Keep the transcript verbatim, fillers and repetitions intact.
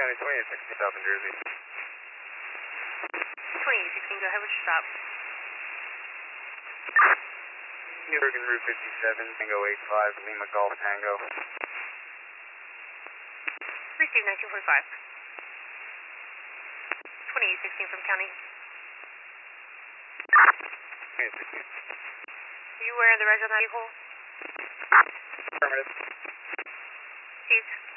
County twenty-eight sixteen South in Jersey. twenty-eight sixteen, go ahead with your stop. New Bergen Route fifty-seven, Tango eight five, Lima Golf Tango. Receive nineteen forty-five. twenty-eight sixteen from County. twenty-eight sixteen. Are you wearing the reg on that vehicle? Affirmative. Chief.